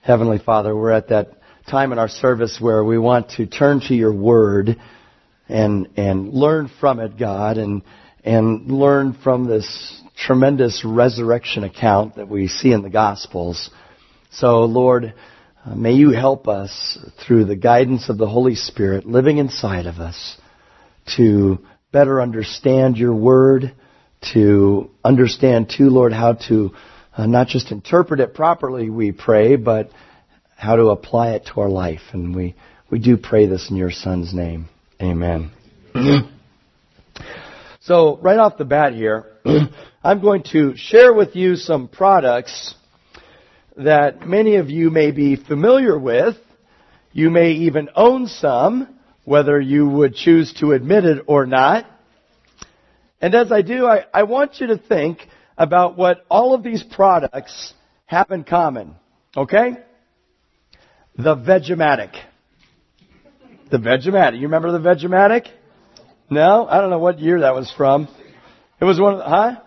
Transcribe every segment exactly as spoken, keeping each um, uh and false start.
Heavenly Father, we're at that time in our service where we want to turn to your word and and learn from it, God, and and learn from this tremendous resurrection account that we see in the Gospels. So, Lord, uh, may you help us through the guidance of the Holy Spirit living inside of us to better understand your word, to understand too, Lord, how to uh, not just interpret it properly, we pray, but how to apply it to our life. And we, we do pray this in your Son's name. Amen. So, right off the bat here, I'm going to share with you some products that many of you may be familiar with. You may even own some, whether you would choose to admit it or not. And as I do, I, I want you to think about what all of these products have in common. Okay? The Vegematic. The Vegematic. You remember the Vegematic? No? I don't know what year that was from. It was one of the, huh?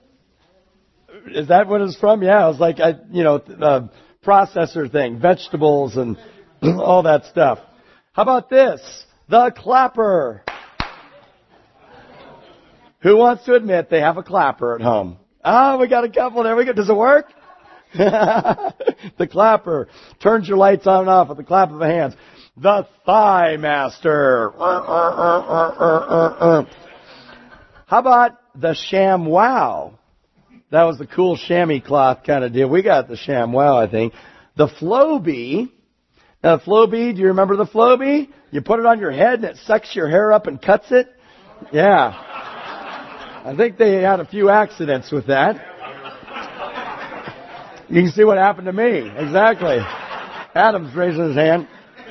Is that what it was from? Yeah, it was like, I, you know, the processor thing, vegetables and all that stuff. How about this? The Clapper. Who wants to admit they have a clapper at home? Oh, we got a couple. There we go. Does it work? The Clapper turns your lights on and off with the clap of the hands. The Thigh Master. How about the ShamWow? That was the cool chamois cloth kind of deal. We got the ShamWow, I think. The Flowbee. Now, the Flowbee, do you remember the Flowbee? You put it on your head and it sucks your hair up and cuts it. Yeah. I think they had a few accidents with that. You can see what happened to me. Exactly. Adam's raising his hand.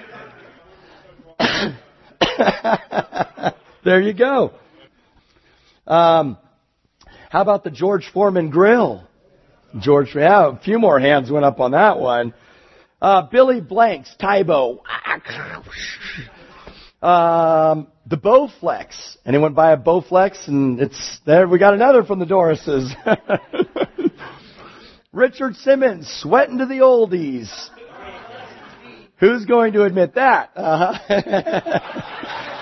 There you go. Um, how about the George Foreman grill? George, yeah, a few more hands went up on that one. Uh, Billy Blank's Tybo. Um, the Bowflex. Anyone buy a Bowflex? And it's there. We got another from the Dorises. Richard Simmons, sweating to the oldies. Who's going to admit that? Uh-huh.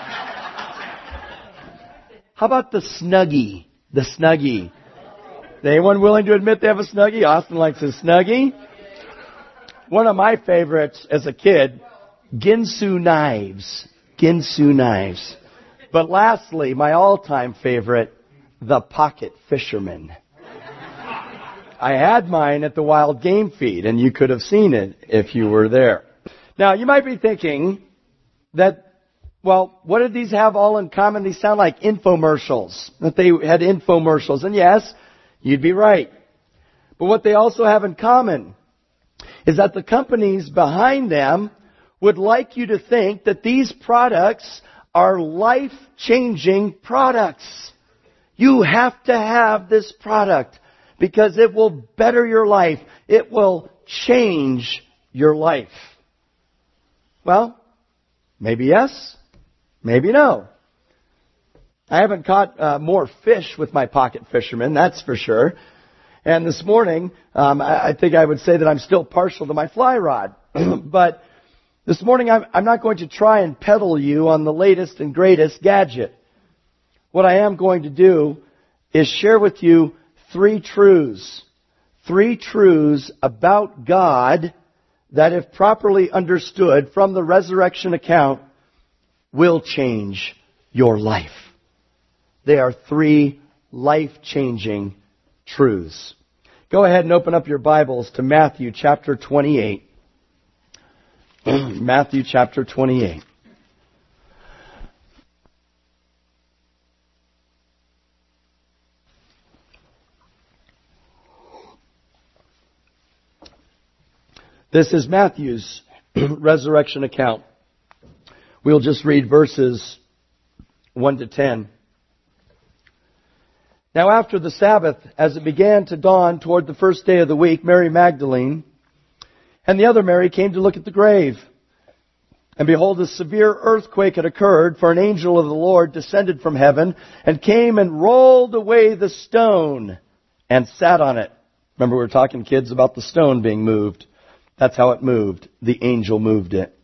How about the Snuggie? The Snuggie. Anyone willing to admit they have a Snuggie? Austin likes his Snuggie. One of my favorites as a kid, Ginsu knives. Ginsu knives. But lastly, my all-time favorite, the Pocket Fisherman. I had mine at the Wild Game Feed, and you could have seen it if you were there. Now, you might be thinking that, well, what did these have all in common? These sound like infomercials, that they had infomercials. And yes, you'd be right. But what they also have in common is that the companies behind them would like you to think that these products are life-changing products. You have to have this product because it will better your life. It will change your life. Well, maybe yes, maybe no. I haven't caught uh, more fish with my Pocket Fisherman, that's for sure. And this morning, um, I, I think I would say that I'm still partial to my fly rod. But this morning, I'm, I'm not going to try and peddle you on the latest and greatest gadget. What I am going to do is share with you three truths. Three truths about God that, if properly understood from the resurrection account, will change your life. They are three life-changing truths. Go ahead and open up your Bibles to Matthew chapter twenty-eight. Matthew chapter twenty-eight. This is Matthew's resurrection account. We'll just read verses one to ten. Now after the Sabbath, as it began to dawn toward the first day of the week, Mary Magdalene and the other Mary came to look at the grave. And behold, a severe earthquake had occurred, for an angel of the Lord descended from heaven and came and rolled away the stone and sat on it. Remember we were talking, kids, about the stone being moved. That's how it moved. The angel moved it.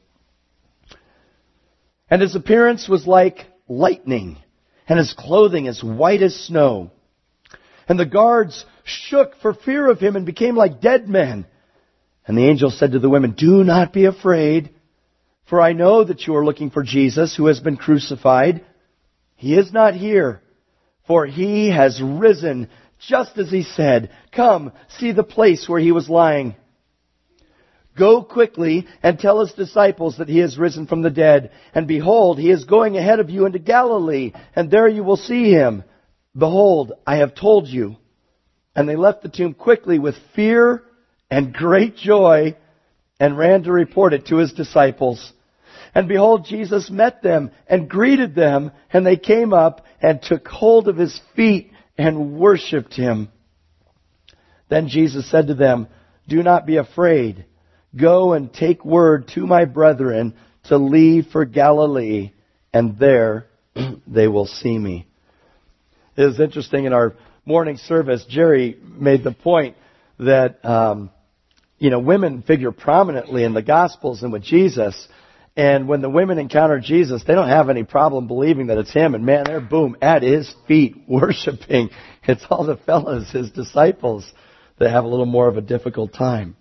And his appearance was like lightning, and his clothing as white as snow. And the guards shook for fear of him and became like dead men. And the angel said to the women, "Do not be afraid, for I know that you are looking for Jesus who has been crucified. He is not here, for he has risen just as he said. Come, see the place where he was lying. Go quickly and tell his disciples that he has risen from the dead. And behold, he is going ahead of you into Galilee, and there you will see him. Behold, I have told you." And they left the tomb quickly with fear and great joy, and ran to report it to his disciples. And behold, Jesus met them and greeted them, and they came up and took hold of his feet and worshipped him. Then Jesus said to them, "Do not be afraid. Go and take word to my brethren to leave for Galilee, and there they will see me." It is interesting, in our morning service, Jerry made the point that, um, you know, women figure prominently in the Gospels and with Jesus. And when the women encounter Jesus, they don't have any problem believing that it's him. And man, they're, boom, at his feet, worshiping. It's all the fellas, his disciples, that have a little more of a difficult time.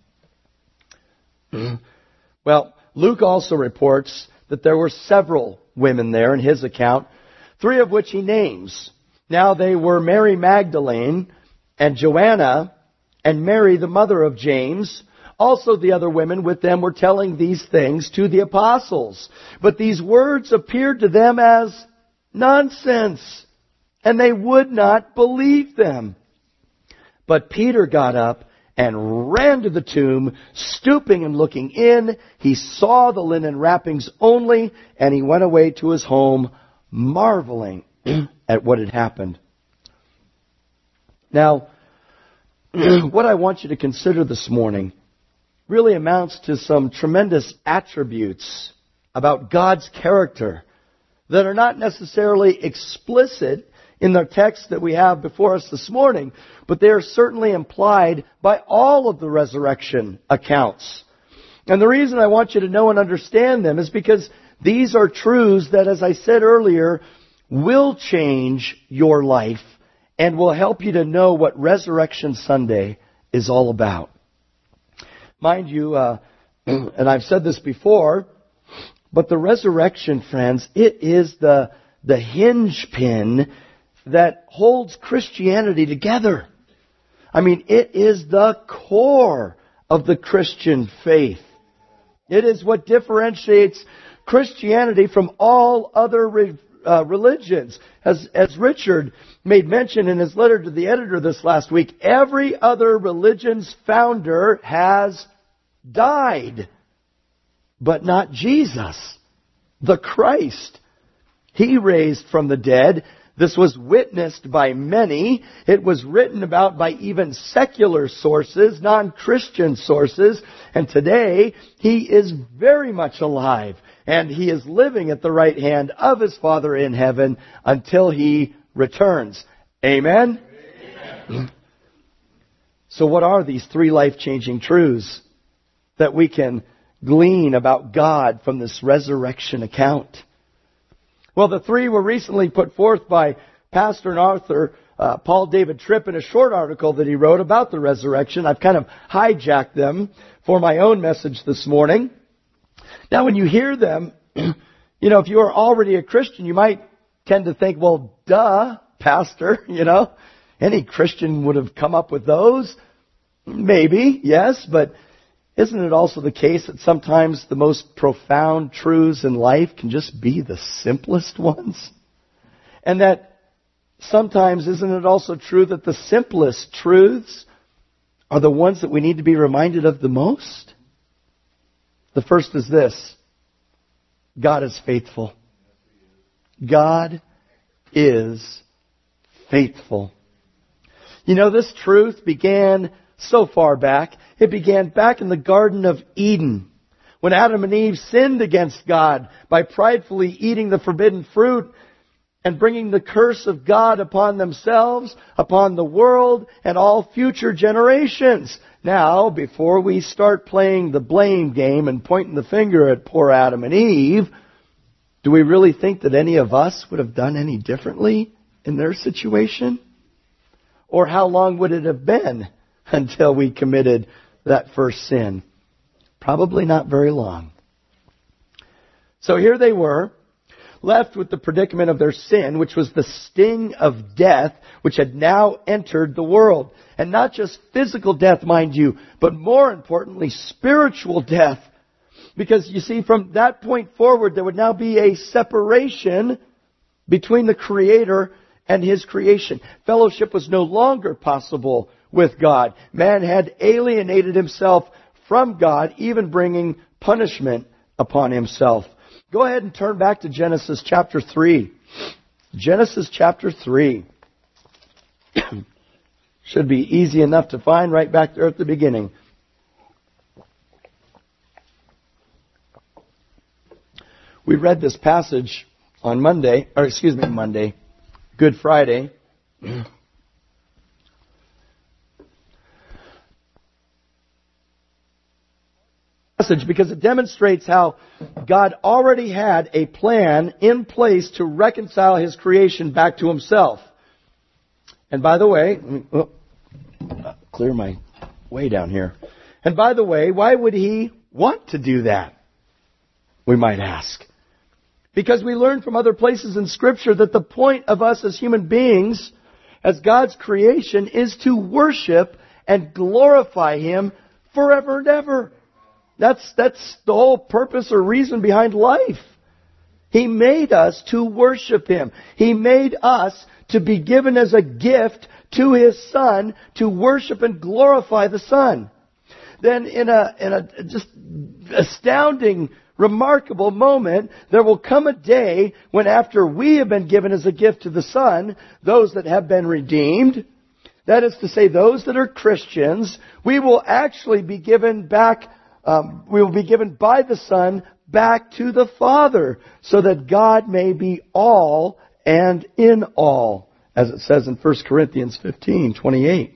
Well, Luke also reports that there were several women there in his account, three of which he names. Now they were Mary Magdalene and Joanna and Mary, the mother of James. Also the other women with them were telling these things to the apostles. But these words appeared to them as nonsense, and they would not believe them. But Peter got up and ran to the tomb, stooping and looking in. He saw the linen wrappings only, and he went away to his home, marveling at what had happened. Now, what I want you to consider this morning really amounts to some tremendous attributes about God's character that are not necessarily explicit in the text that we have before us this morning, but they are certainly implied by all of the resurrection accounts. And the reason I want you to know and understand them is because these are truths that, as I said earlier, will change your life and will help you to know what Resurrection Sunday is all about. Mind you, uh, and I've said this before, but the resurrection, friends, it is the, the hinge pin that holds Christianity together. I mean, it is the core of the Christian faith. It is what differentiates Christianity from all other re, uh, religions. As, as Richard made mention in his letter to the editor this last week, every other religion's founder has died, but not Jesus, the Christ. He raised from the dead. This was witnessed by many. It was written about by even secular sources, non-Christian sources. And today, He is very much alive. And He is living at the right hand of His Father in heaven until He returns. Amen? Amen. So what are these three life-changing truths that we can glean about God from this resurrection account? Well, the three were recently put forth by pastor and author uh, Paul David Tripp in a short article that he wrote about the resurrection. I've kind of hijacked them for my own message this morning. Now, when you hear them, you know, if you are already a Christian, you might tend to think, well, duh, pastor, you know, any Christian would have come up with those. Maybe, yes, but isn't it also the case that sometimes the most profound truths in life can just be the simplest ones? And that sometimes, isn't it also true that the simplest truths are the ones that we need to be reminded of the most? The first is this: God is faithful. God is faithful. You know, this truth began so far back. It began back in the Garden of Eden, when Adam and Eve sinned against God by pridefully eating the forbidden fruit and bringing the curse of God upon themselves, upon the world, and all future generations. Now, before we start playing the blame game and pointing the finger at poor Adam and Eve, do we really think that any of us would have done any differently in their situation? Or how long would it have been until we committed that first sin? Probably not very long. So here they were, left with the predicament of their sin, which was the sting of death, which had now entered the world. And not just physical death, mind you, but more importantly, spiritual death. Because you see, from that point forward, there would now be a separation between the Creator and His creation. Fellowship was no longer possible with God. Man had alienated himself from God, even bringing punishment upon himself. Go ahead and turn back to Genesis chapter three. Genesis chapter three. Should be easy enough to find right back there at the beginning. We read this passage on Monday, or excuse me, Monday, Good Friday. Passage because it demonstrates how God already had a plan in place to reconcile His creation back to Himself. And by the way, let me oh, clear my way down here. And by the way, why would He want to do that? We might ask. Because we learn from other places in Scripture that the point of us as human beings, as God's creation, is to worship and glorify Him forever and ever. That's, that's the whole purpose or reason behind life. He made us to worship Him. He made us to be given as a gift to His Son to worship and glorify the Son. Then in a, in a just astounding, remarkable moment, there will come a day when after we have been given as a gift to the Son, those that have been redeemed, that is to say those that are Christians, we will actually be given back Um, we will be given by the Son back to the Father, so that God may be all and in all, as it says in First Corinthians fifteen twenty-eight.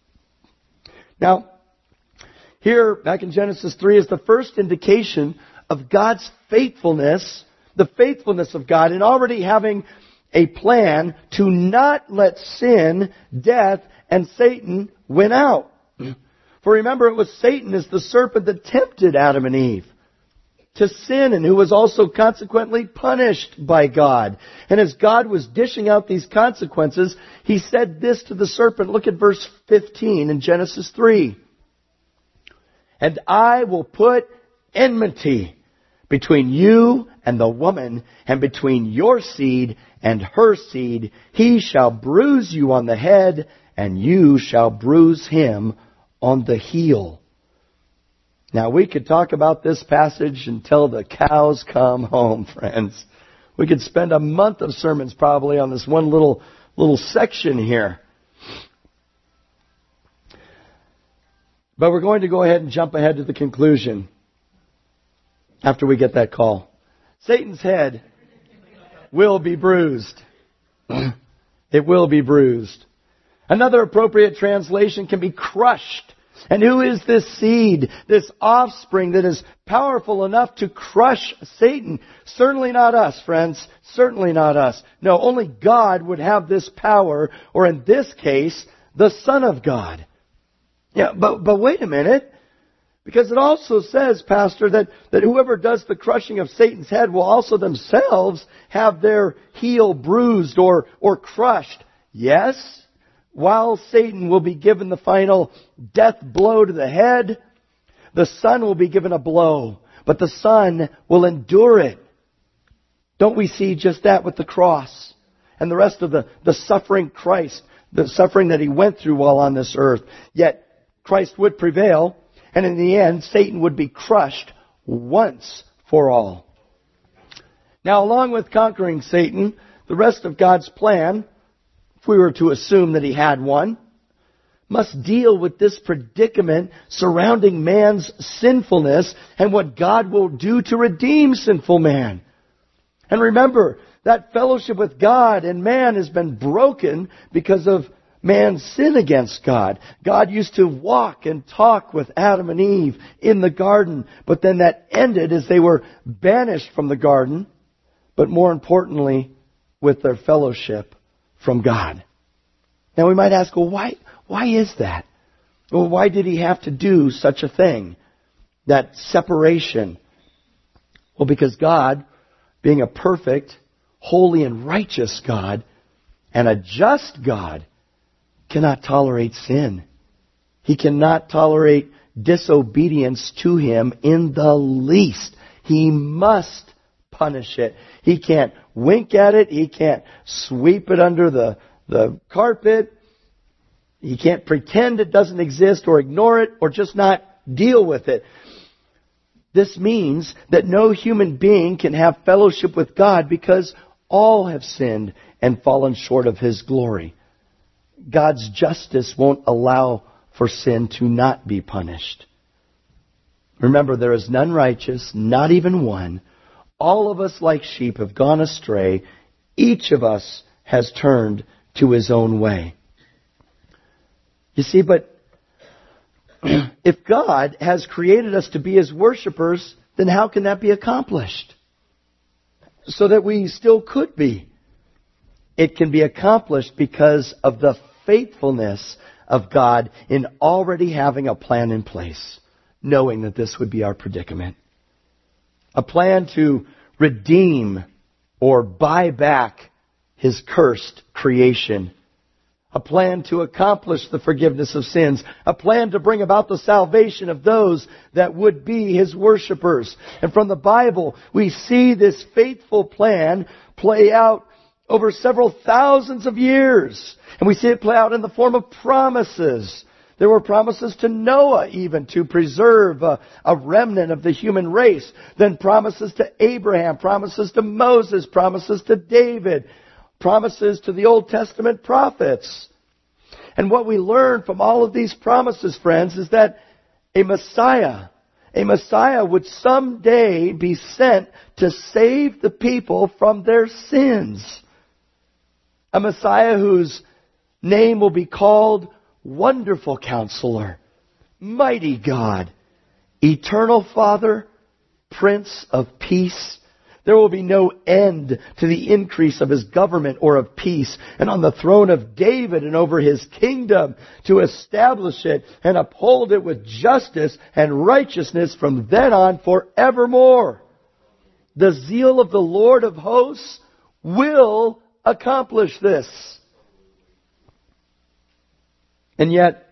Now, here, back in Genesis three, is the first indication of God's faithfulness, the faithfulness of God in already having a plan to not let sin, death, and Satan win out. For remember, it was Satan as the serpent that tempted Adam and Eve to sin, and who was also consequently punished by God. And as God was dishing out these consequences, He said this to the serpent. Look at verse fifteen in Genesis three. And I will put enmity between you and the woman, and between your seed and her seed. He shall bruise you on the head, and you shall bruise him on the heel. Now, we could talk about this passage until the cows come home, friends. We could spend a month of sermons probably on this one little little section here. But we're going to go ahead and jump ahead to the conclusion after we get that call. Satan's head will be bruised. It will be bruised. Another appropriate translation can be crushed. And who is this seed, this offspring that is powerful enough to crush Satan? Certainly not us, friends. Certainly not us. No, only God would have this power, or in this case, the Son of God. Yeah, but but wait a minute. Because it also says, Pastor, that, that whoever does the crushing of Satan's head will also themselves have their heel bruised or, or crushed. Yes, while Satan will be given the final death blow to the head, the Son will be given a blow, but the Son will endure it. Don't we see just that with the cross and the rest of the, the suffering Christ, the suffering that He went through while on this earth? Yet Christ would prevail, and in the end, Satan would be crushed once for all. Now, along with conquering Satan, the rest of God's plan, if we were to assume that He had one, must deal with this predicament surrounding man's sinfulness and what God will do to redeem sinful man. And remember, that fellowship with God and man has been broken because of man's sin against God. God used to walk and talk with Adam and Eve in the garden, but then that ended as they were banished from the garden, but more importantly, with their fellowship from God. Now we might ask, well, why, why is that? Well, why did He have to do such a thing? That separation. Well, because God, being a perfect, holy and righteous God, and a just God, cannot tolerate sin. He cannot tolerate disobedience to Him in the least. He must punish it. He can't wink at it. He can't sweep it under the, the carpet. He can't pretend it doesn't exist or ignore it or just not deal with it. This means that no human being can have fellowship with God because all have sinned and fallen short of His glory. God's justice won't allow for sin to not be punished. Remember, there is none righteous, not even one. All of us like sheep have gone astray. Each of us has turned to his own way. You see, but if God has created us to be His worshipers, then how can that be accomplished? So that we still could be. It can be accomplished because of the faithfulness of God in already having a plan in place, knowing that this would be our predicament. A plan to redeem or buy back His cursed creation. A plan to accomplish the forgiveness of sins. A plan to bring about the salvation of those that would be His worshipers. And from the Bible, we see this faithful plan play out over several thousands of years. And we see it play out in the form of promises. There were promises to Noah even to preserve a, a remnant of the human race. Then promises to Abraham, promises to Moses, promises to David, promises to the Old Testament prophets. And what we learn from all of these promises, friends, is that a Messiah, a Messiah would someday be sent to save the people from their sins. A Messiah whose name will be called Wonderful Counselor, Mighty God, Eternal Father, Prince of Peace. There will be no end to the increase of His government or of peace. And on the throne of David and over His kingdom, to establish it and uphold it with justice and righteousness from then on forevermore. The zeal of the Lord of hosts will accomplish this. And yet,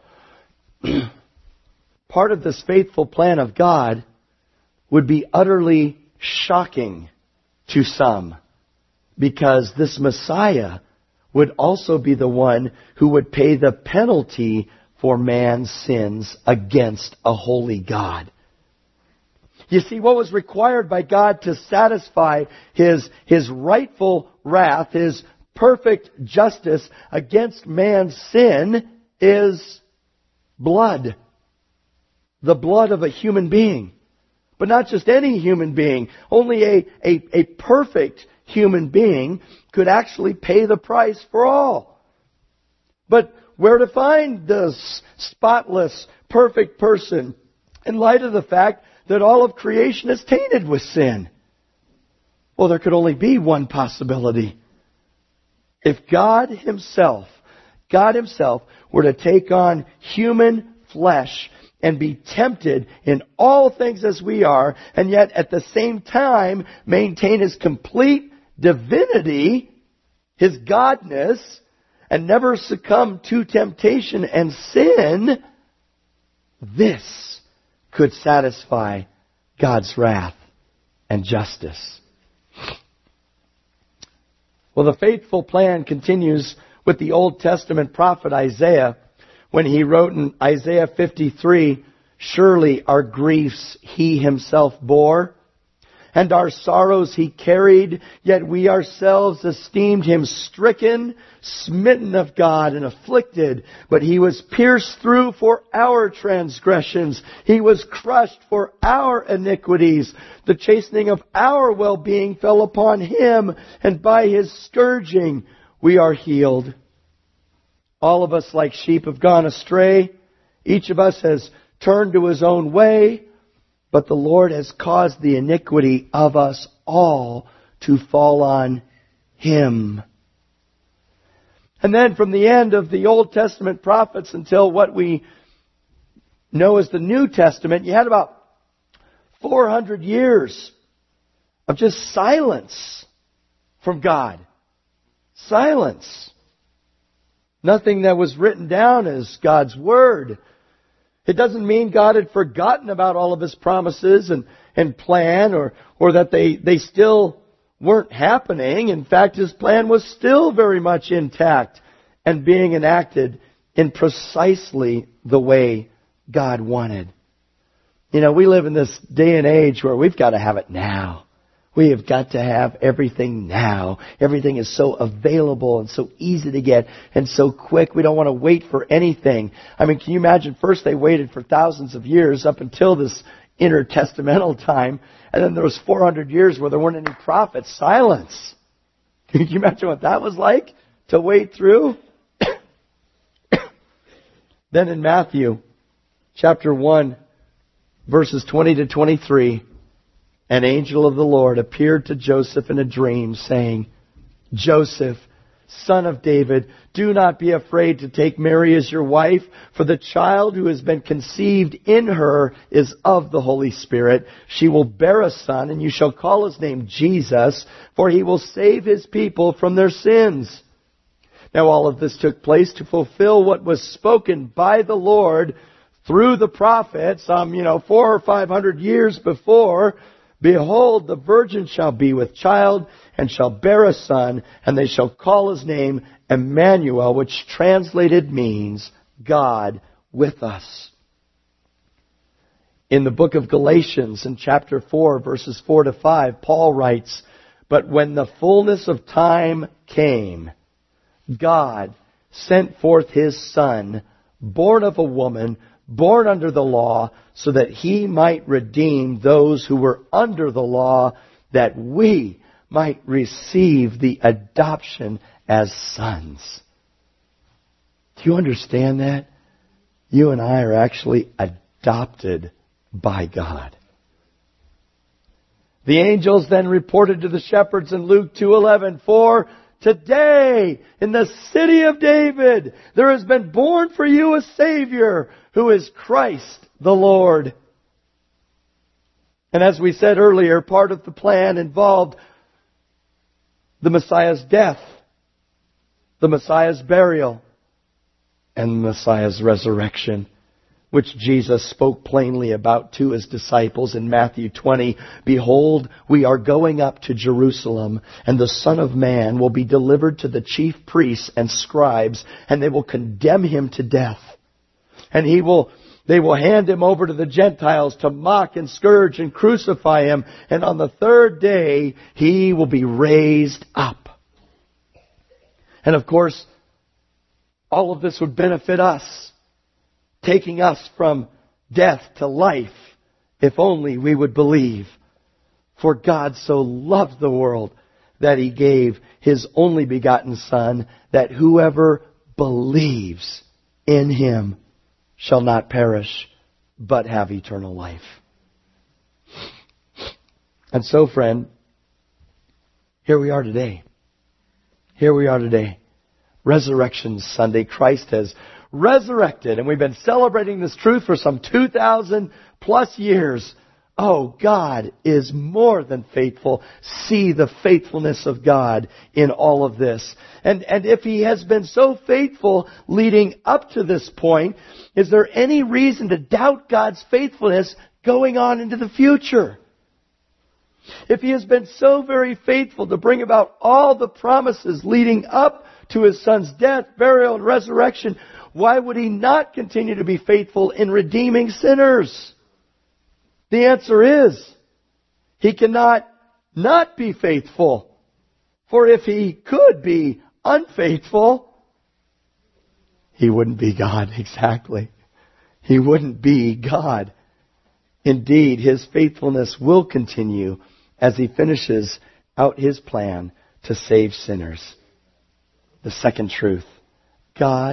part of this faithful plan of God would be utterly shocking to some, because this Messiah would also be the one who would pay the penalty for man's sins against a holy God. You see, what was required by God to satisfy His, His rightful wrath, His perfect justice against man's sin is blood. The blood of a human being. But not just any human being. Only a, a, a perfect human being could actually pay the price for all. But where to find this spotless, perfect person in light of the fact that all of creation is tainted with sin? Well, there could only be one possibility. If God Himself, God Himself were to take on human flesh and be tempted in all things as we are, and yet at the same time maintain His complete divinity, His godness, and never succumb to temptation and sin, this could satisfy God's wrath and justice. Well, the faithful plan continues with the Old Testament prophet Isaiah when he wrote in Isaiah fifty-three, "Surely our griefs He Himself bore, and our sorrows He carried, yet we ourselves esteemed Him stricken, smitten of God, and afflicted. But He was pierced through for our transgressions. He was crushed for our iniquities. The chastening of our well-being fell upon Him, and by His scourging we are healed." All of us like sheep have gone astray. Each of us has turned to his own way. But the Lord has caused the iniquity of us all to fall on Him. And then from the end of the Old Testament prophets until what we know as the New Testament, you had about four hundred years of just silence from God. Silence. Nothing that was written down as God's Word. It doesn't mean God had forgotten about all of His promises and, and plan, or, or that they, they still weren't happening. In fact, His plan was still very much intact and being enacted in precisely the way God wanted. You know, we live in this day and age where we've got to have it now. We have got to have everything now. Everything is so available and so easy to get and so quick. We don't want to wait for anything. I mean, can you imagine? First they waited for thousands of years up until this intertestamental time. And then there was four hundred years where there weren't any prophets. Silence. Can you imagine what that was like to wait through? Then in Matthew chapter one, verses twenty to twenty-three, an angel of the Lord appeared to Joseph in a dream, saying, Joseph, son of David, do not be afraid to take Mary as your wife, for the child who has been conceived in her is of the Holy Spirit. She will bear a son, and you shall call his name Jesus, for he will save his people from their sins. Now all of this took place to fulfill what was spoken by the Lord through the prophet, some, you know, four or five hundred years before. Behold, the virgin shall be with child, and shall bear a son, and they shall call his name Emmanuel, which translated means God with us. In the book of Galatians, in chapter four, verses four to five, Paul writes, But when the fullness of time came, God sent forth His Son, born of a woman, born under the law, so that He might redeem those who were under the law, that we might receive the adoption as sons. Do you understand that? You and I are actually adopted by God. The angels then reported to the shepherds in Luke two eleven, For today, in the city of David, there has been born for you a Savior, who is Christ the Lord. And as we said earlier, part of the plan involved the Messiah's death, the Messiah's burial, and the Messiah's resurrection, which Jesus spoke plainly about to His disciples in Matthew twenty. Behold, we are going up to Jerusalem, and the Son of Man will be delivered to the chief priests and scribes, and they will condemn Him to death. And he will, they will hand Him over to the Gentiles to mock and scourge and crucify Him. And on the third day, He will be raised up. And of course, all of this would benefit us, taking us from death to life, if only we would believe. For God so loved the world that He gave His only begotten Son, that whoever believes in Him shall not perish, but have eternal life. And so, friend, here we are today. Here we are today. Resurrection Sunday. Christ has resurrected, and we've been celebrating this truth for some two thousand plus years. Oh, God is more than faithful. See the faithfulness of God in all of this. And, and if He has been so faithful leading up to this point, is there any reason to doubt God's faithfulness going on into the future? If He has been so very faithful to bring about all the promises leading up to His Son's death, burial, and resurrection, why would He not continue to be faithful in redeeming sinners? The answer is, He cannot not be faithful. For if He could be unfaithful, He wouldn't be God. Exactly. He wouldn't be God. Indeed, His faithfulness will continue as He finishes out His plan to save sinners. The second truth, God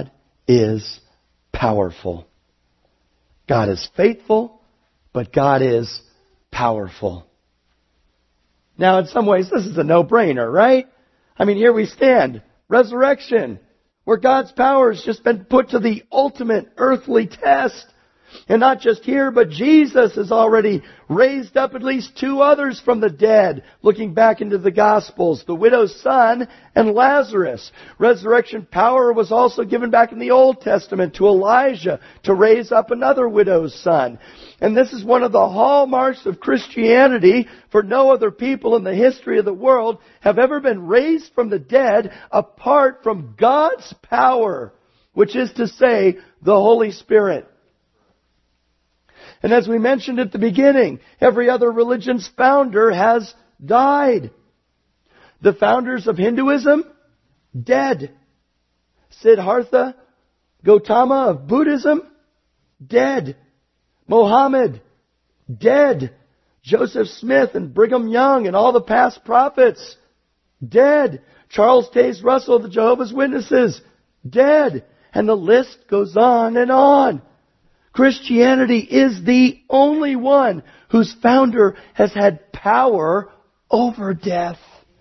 is powerful. God is faithful, but God is powerful. Now, in some ways, this is a no-brainer, right? I mean, here we stand. Resurrection, where God's power has just been put to the ultimate earthly test. And not just here, but Jesus has already raised up at least two others from the dead. Looking back into the Gospels, the widow's son and Lazarus. Resurrection power was also given back in the Old Testament to Elijah to raise up another widow's son. And this is one of the hallmarks of Christianity, for no other people in the history of the world have ever been raised from the dead apart from God's power, which is to say, the Holy Spirit. And as we mentioned at the beginning, every other religion's founder has died. The founders of Hinduism, dead. Siddhartha Gautama of Buddhism, dead. Mohammed, dead. Joseph Smith and Brigham Young and all the past prophets, dead. Charles Taze Russell of the Jehovah's Witnesses, dead. And the list goes on and on. Christianity is the only one whose founder has had power over death.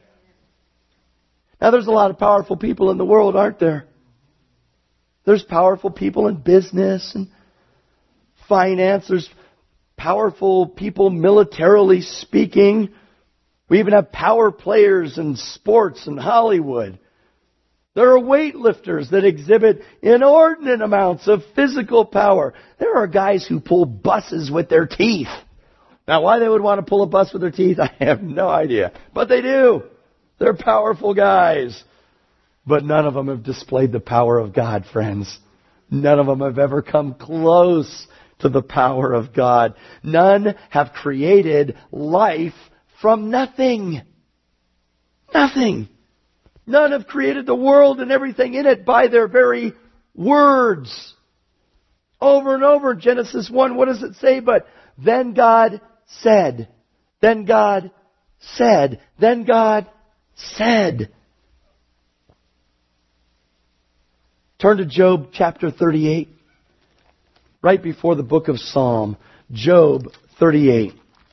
Now, there's a lot of powerful people in the world, aren't there? There's powerful people in business and finance. There's powerful people militarily speaking. We even have power players in sports and Hollywood. There are weightlifters that exhibit inordinate amounts of physical power. There are guys who pull buses with their teeth. Now, why they would want to pull a bus with their teeth, I have no idea. But they do. They're powerful guys. But none of them have displayed the power of God, friends. None of them have ever come close to the power of God. None have created life from nothing. Nothing. None have created the world and everything in it by their very words. Over and over in Genesis one, what does it say? But then God said, then God said, then God said. Turn to Job chapter thirty-eight. Right before the book of Psalm. Job thirty-eight.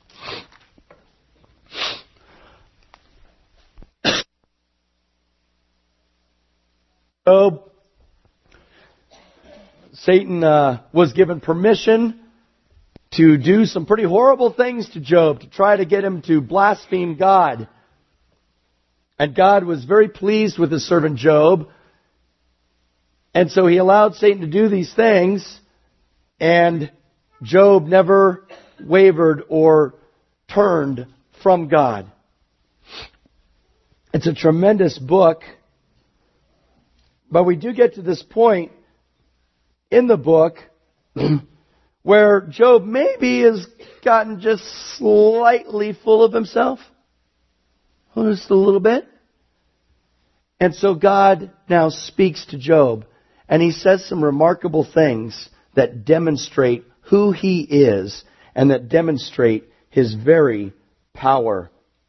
Job, Satan uh, was given permission to do some pretty horrible things to Job, to try to get him to blaspheme God. And God was very pleased with his servant Job. And so he allowed Satan to do these things, and Job never wavered or turned from God. It's a tremendous book. But we do get to this point in the book where Job maybe has gotten just slightly full of himself. Just a little bit. And so God now speaks to Job, and he says some remarkable things that demonstrate who he is and that demonstrate his very power.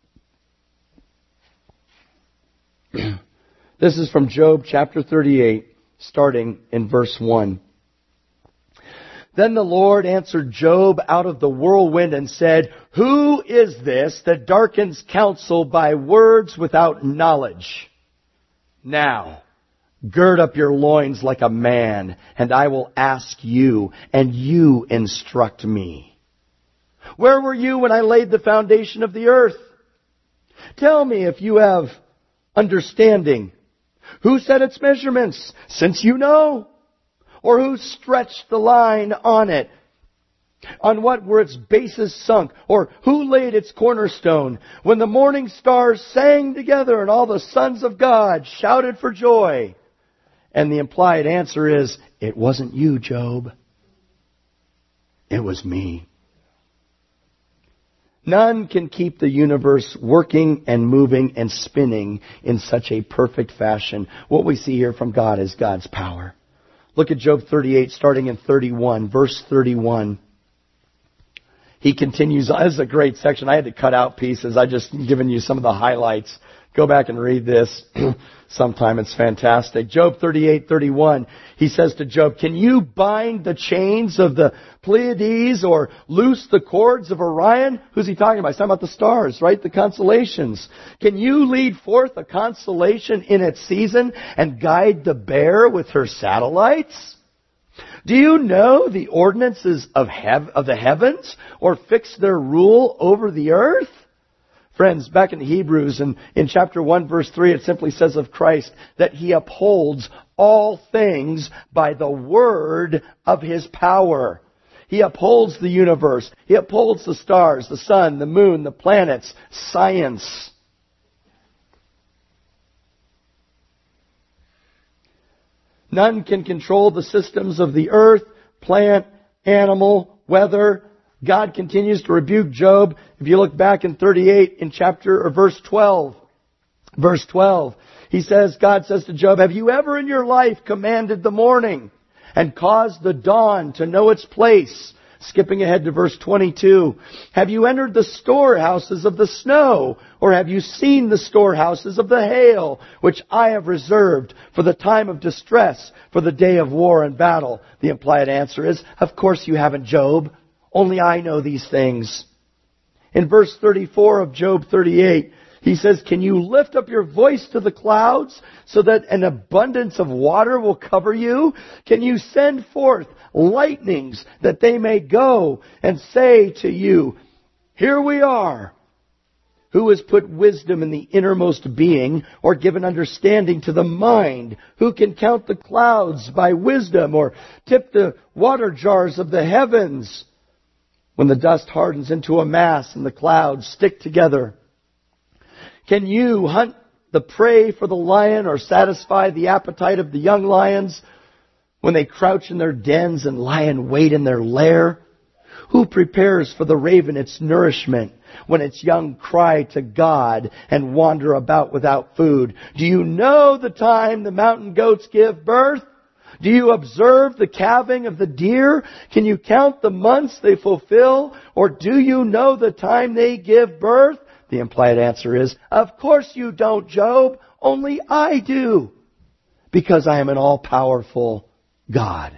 This is from Job chapter thirty-eight, starting in verse one. Then the Lord answered Job out of the whirlwind and said, "Who is this that darkens counsel by words without knowledge? Now, gird up your loins like a man, and I will ask you, and you instruct me. Where were you when I laid the foundation of the earth? Tell me if you have understanding. Who set its measurements, since you know? Or who stretched the line on it? On what were its bases sunk? Or who laid its cornerstone? When the morning stars sang together and all the sons of God shouted for joy." And the implied answer is, it wasn't you, Job. It was me. None can keep the universe working and moving and spinning in such a perfect fashion. What we see here from God is God's power. Look at Job thirty-eight, starting in thirty-one, verse thirty-one. He continues. This is a great section. I had to cut out pieces. I just given you some of the highlights Go back and read this sometime. It's fantastic. Job thirty-eight thirty-one. He says to Job, can you bind the chains of the Pleiades or loose the cords of Orion? Who's he talking about? He's talking about the stars, right? The constellations. Can you lead forth a constellation in its season and guide the bear with her satellites? Do you know the ordinances of, hev- of the heavens or fix their rule over the earth? Friends, back in Hebrews, in, in chapter one, verse three, it simply says of Christ that He upholds all things by the word of His power. He upholds the universe. He upholds the stars, the sun, the moon, the planets, science. None can control the systems of the earth, plant, animal, weather. God continues to rebuke Job. If you look back in thirty-eight in chapter or verse twelve, verse twelve, he says, God says to Job, have you ever in your life commanded the morning and caused the dawn to know its place? Skipping ahead to verse twenty-two, have you entered the storehouses of the snow, or have you seen the storehouses of the hail, which I have reserved for the time of distress, for the day of war and battle? The implied answer is, of course you haven't, Job. Only I know these things. In verse thirty-four of Job thirty-eight, he says, can you lift up your voice to the clouds so that an abundance of water will cover you? Can you send forth lightnings that they may go and say to you, here we are? Who has put wisdom in the innermost being or given understanding to the mind? Who can count the clouds by wisdom or tip the water jars of the heavens? When the dust hardens into a mass and the clouds stick together, can you hunt the prey for the lion or satisfy the appetite of the young lions when they crouch in their dens and lie in wait in their lair? Who prepares for the raven its nourishment when its young cry to God and wander about without food? Do you know the time the mountain goats give birth? Do you observe the calving of the deer? Can you count the months they fulfill? Or do you know the time they give birth? The implied answer is, of course you don't, Job. Only I do. Because I am an all-powerful God.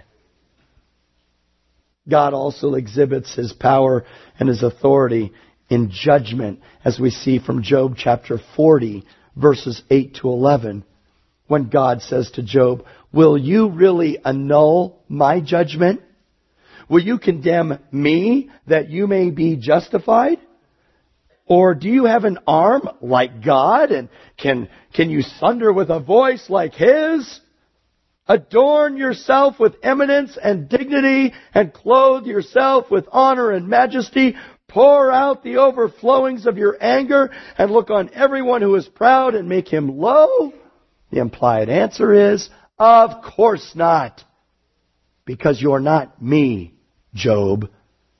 God also exhibits His power and His authority in judgment, as we see from Job chapter forty, verses eight to eleven. When God says to Job, will you really annul my judgment? Will you condemn me that you may be justified? Or do you have an arm like God and can, can you thunder with a voice like His? Adorn yourself with eminence and dignity and clothe yourself with honor and majesty. Pour out the overflowings of your anger and look on everyone who is proud and make him low. The implied answer is, of course not. Because you're not me, Job.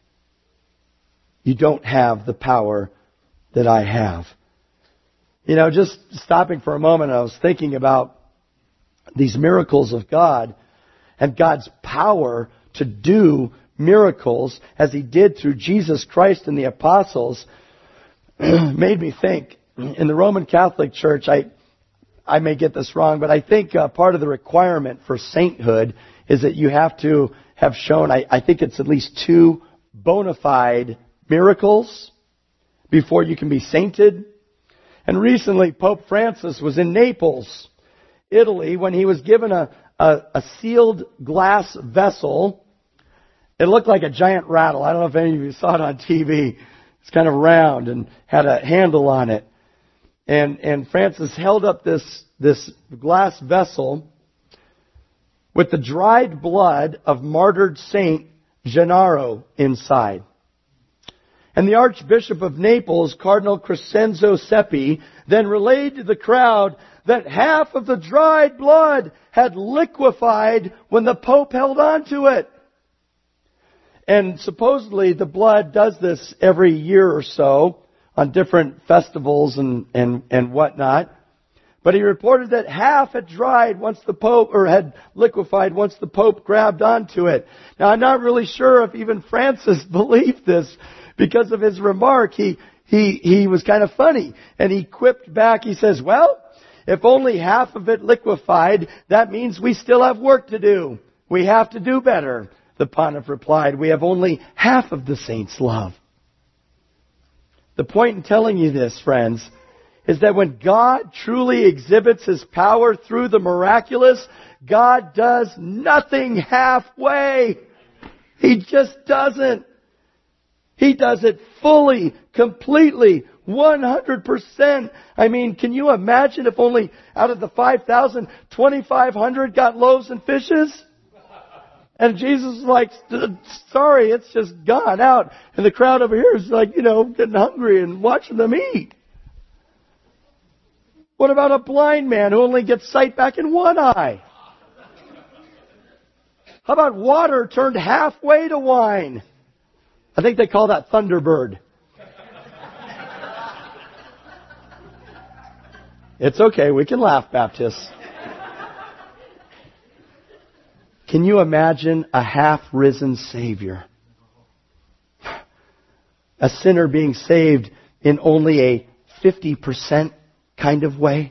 You don't have the power that I have. You know, just stopping for a moment, I was thinking about these miracles of God and God's power to do miracles as He did through Jesus Christ and the apostles. Made me think, in the Roman Catholic Church, I I may get this wrong, but I think uh, part of the requirement for sainthood is that you have to have shown, I, I think it's at least two bona fide miracles before you can be sainted. And recently, Pope Francis was in Naples, Italy, when he was given a, a, a sealed glass vessel. It looked like a giant rattle. I don't know if any of you saw it on T V. It's kind of round and had a handle on it. And, and Francis held up this, this glass vessel with the dried blood of martyred Saint Gennaro inside. And the Archbishop of Naples, Cardinal Crescenzo Seppi, then relayed to the crowd that half of the dried blood had liquefied when the Pope held on to it. And supposedly the blood does this every year or so on different festivals and, and, and whatnot. But he reported that half had dried once the Pope, or had liquefied once the Pope grabbed onto it. Now I'm not really sure if even Francis believed this, because of his remark, he, he, he was kind of funny. And he quipped back, he says, well, if only half of it liquefied, that means we still have work to do. We have to do better. The Pontiff replied, we have only half of the saints' love. The point in telling you this, friends, is that when God truly exhibits His power through the miraculous, God does nothing halfway. He just doesn't. He does it fully, completely, one hundred percent. I mean, can you imagine if only out of the five thousand, twenty-five hundred got loaves and fishes? And Jesus is like, sorry, it's just gone out. And the crowd over here is like, you know, getting hungry and watching them eat. What about a blind man who only gets sight back in one eye? How about water turned halfway to wine? I think they call that Thunderbird. It's okay, we can laugh, Baptists. Can you imagine a half-risen Savior? A sinner being saved in only a fifty percent kind of way?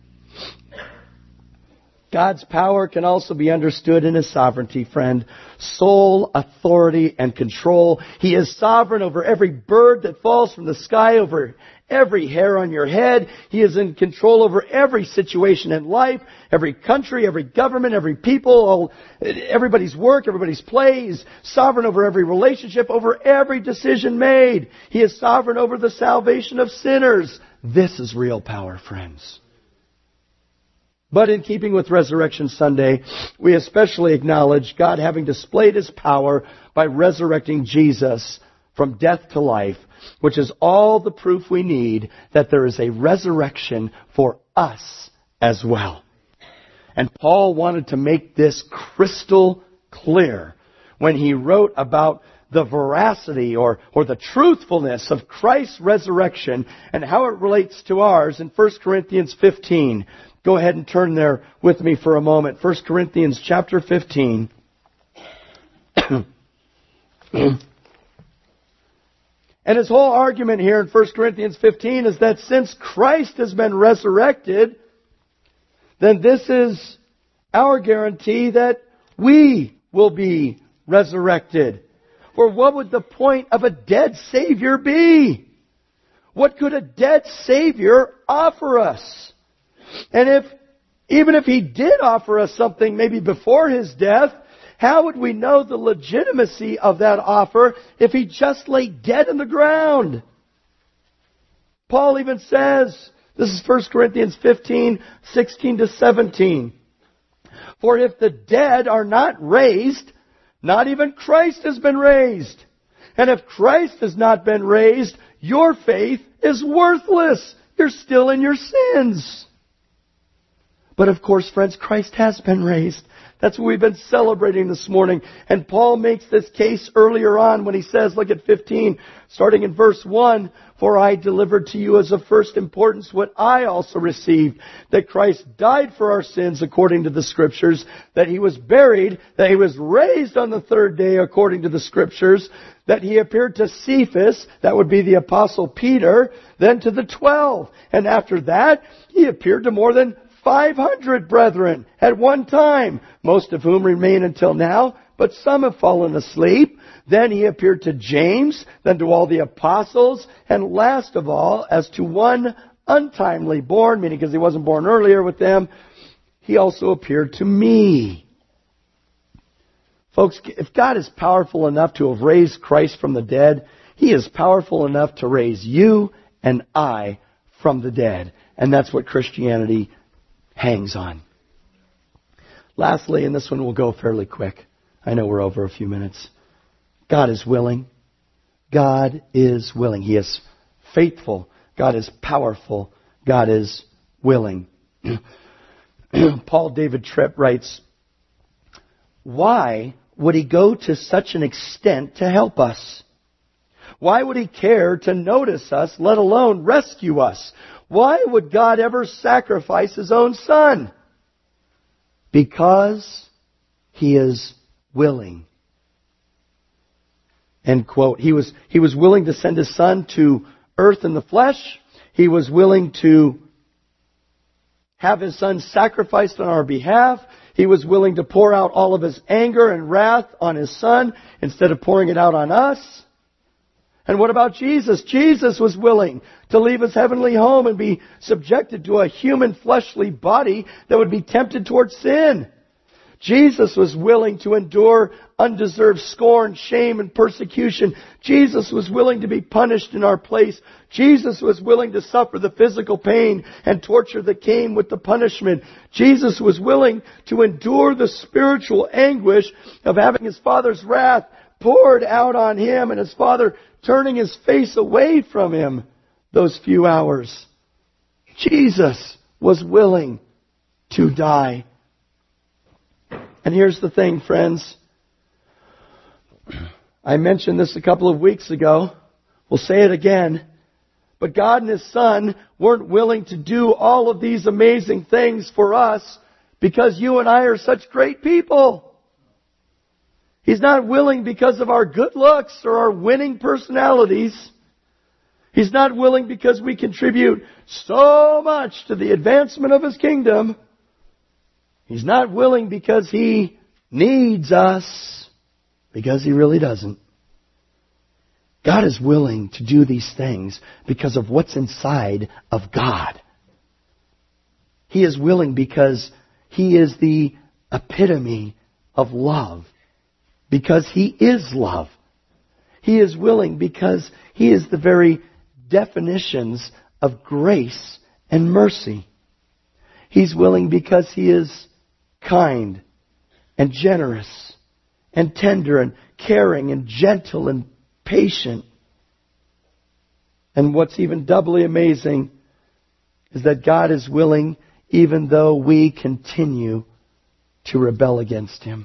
God's power can also be understood in His sovereignty, friend. Sole authority and control. He is sovereign over every bird that falls from the sky, over every hair on your head. He is in control over every situation in life, every country, every government, every people, all, everybody's work, everybody's play. He's sovereign over every relationship, over every decision made. He is sovereign over the salvation of sinners. This is real power, friends. But in keeping with Resurrection Sunday, we especially acknowledge God having displayed His power by resurrecting Jesus from death to life, which is all the proof we need that there is a resurrection for us as well. And Paul wanted to make this crystal clear when he wrote about the veracity or, or the truthfulness of Christ's resurrection and how it relates to ours in First Corinthians fifteen. Go ahead and turn there with me for a moment. First Corinthians chapter fifteen. And his whole argument here in First Corinthians fifteen is that since Christ has been resurrected, then this is our guarantee that we will be resurrected. For what would the point of a dead Savior be? What could a dead Savior offer us? And if, even if He did offer us something maybe before His death, how would we know the legitimacy of that offer if He just lay dead in the ground? Paul even says, this is First Corinthians fifteen, sixteen to seventeen. For if the dead are not raised, not even Christ has been raised. And if Christ has not been raised, your faith is worthless. You're still in your sins. But of course, friends, Christ has been raised. That's what we've been celebrating this morning. And Paul makes this case earlier on when he says, look at fifteen, starting in verse one, for I delivered to you as of first importance what I also received, that Christ died for our sins according to the Scriptures, that He was buried, that He was raised on the third day according to the Scriptures, that He appeared to Cephas, that would be the Apostle Peter, then to the twelve. And after that, He appeared to more than five hundred brethren at one time, most of whom remain until now, but some have fallen asleep. Then He appeared to James, then to all the apostles, and last of all, as to one untimely born, meaning because he wasn't born earlier with them, He also appeared to me. Folks, if God is powerful enough to have raised Christ from the dead, He is powerful enough to raise you and I from the dead. And that's what Christianity hangs on. Lastly, and this one will go fairly quick. I know we're over a few minutes. God is willing. God is willing. He is faithful. God is powerful. God is willing. Paul David Tripp writes, why would He go to such an extent to help us? Why would He care to notice us, let alone rescue us? Why would God ever sacrifice His own Son? Because He is willing. End quote. He was, he was willing to send His Son to earth in the flesh. He was willing to have His Son sacrificed on our behalf. He was willing to pour out all of His anger and wrath on His Son instead of pouring it out on us. And what about Jesus? Jesus was willing to leave His heavenly home and be subjected to a human fleshly body that would be tempted towards sin. Jesus was willing to endure undeserved scorn, shame, and persecution. Jesus was willing to be punished in our place. Jesus was willing to suffer the physical pain and torture that came with the punishment. Jesus was willing to endure the spiritual anguish of having His Father's wrath poured out on Him and His Father turning His face away from Him those few hours. Jesus was willing to die. And here's the thing, friends. I mentioned this a couple of weeks ago. We'll say it again. But God and His Son weren't willing to do all of these amazing things for us because you and I are such great people. He's not willing because of our good looks or our winning personalities. He's not willing because we contribute so much to the advancement of His kingdom. He's not willing because He needs us, because He really doesn't. God is willing to do these things because of what's inside of God. He is willing because He is the epitome of love, because He is love. He is willing because He is the very definitions of grace and mercy. He's willing because He is kind and generous and tender and caring and gentle and patient. And what's even doubly amazing is that God is willing even though we continue to rebel against Him.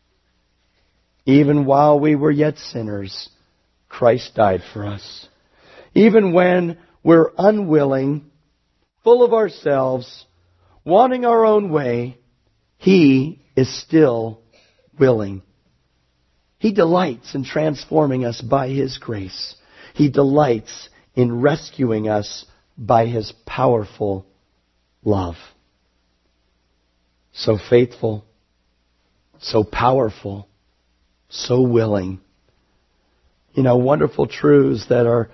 Even while we were yet sinners, Christ died for us. Even when we're unwilling, full of ourselves, wanting our own way, He is still willing. He delights in transforming us by His grace. He delights in rescuing us by His powerful love. So faithful, so powerful, so willing. You know, wonderful truths that are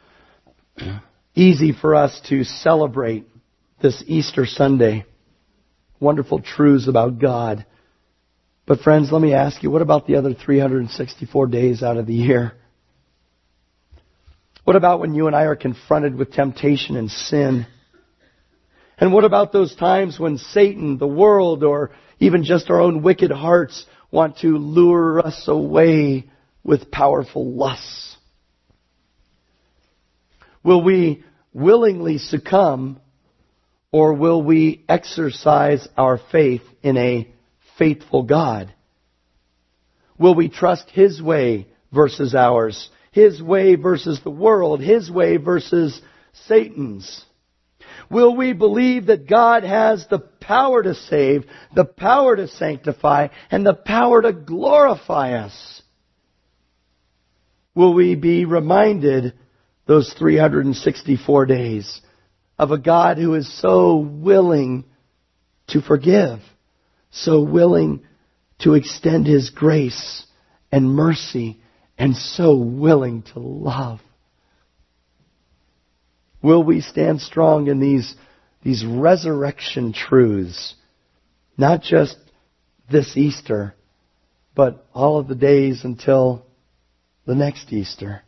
easy for us to celebrate this Easter Sunday. Wonderful truths about God. But friends, let me ask you, what about the other three hundred sixty-four days out of the year? What about when you and I are confronted with temptation and sin? And what about those times when Satan, the world, or even just our own wicked hearts want to lure us away with powerful lusts? Will we willingly succumb, or will we exercise our faith in a faithful God? Will we trust His way versus ours? His way versus the world? His way versus Satan's? Will we believe that God has the power to save, the power to sanctify, and the power to glorify us? Will we be reminded those three hundred sixty-four days of a God who is so willing to forgive, so willing to extend His grace and mercy, and so willing to love? Will we stand strong in these, these resurrection truths, not just this Easter, but all of the days until the next Easter?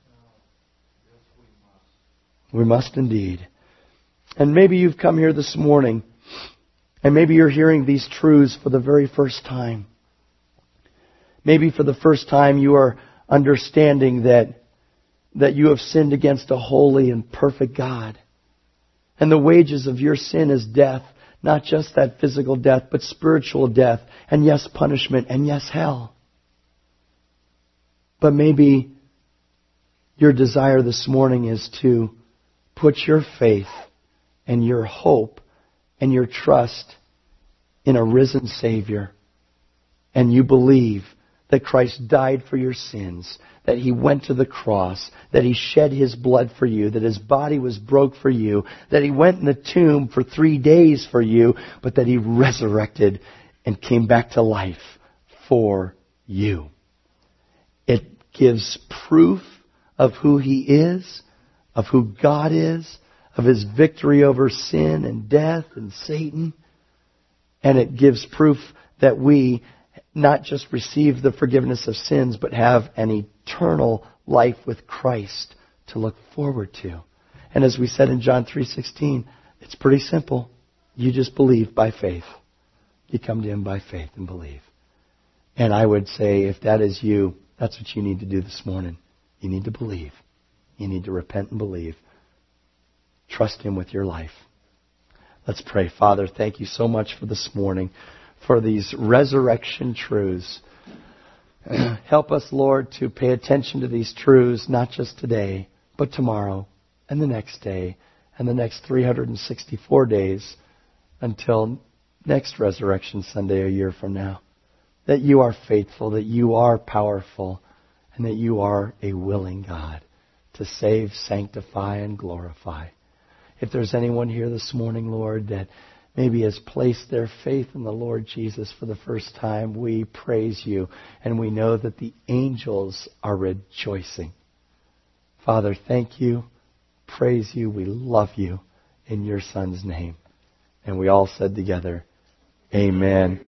We must indeed. And maybe you've come here this morning, and maybe you're hearing these truths for the very first time. Maybe for the first time you are understanding that, that you have sinned against a holy and perfect God. And the wages of your sin is death, not just that physical death, but spiritual death, and yes, punishment, and yes, hell. But maybe your desire this morning is to put your faith and your hope and your trust in a risen Savior. And you believe that Christ died for your sins, that He went to the cross, that He shed His blood for you, that His body was broke for you, that He went in the tomb for three days for you, but that He resurrected and came back to life for you. It gives proof of who He is, of who God is, of His victory over sin and death and Satan. And it gives proof that we not just receive the forgiveness of sins, but have an eternal life with Christ to look forward to. And as we said in John three sixteen, it's pretty simple. You just believe by faith. You come to Him by faith and believe. And I would say, if that is you, that's what you need to do this morning. You need to believe. You need to repent and believe. Trust Him with your life. Let's pray. Father, thank You so much for this morning, for these resurrection truths. Help us, Lord, to pay attention to these truths, not just today, but tomorrow and the next day and the next three hundred sixty-four days until next Resurrection Sunday a year from now. That You are faithful, that You are powerful, and that You are a willing God to save, sanctify, and glorify. If there's anyone here this morning, Lord, that maybe has placed their faith in the Lord Jesus for the first time, we praise You, and we know that the angels are rejoicing. Father, thank You, praise You, we love You in Your Son's name. And we all said together, Amen.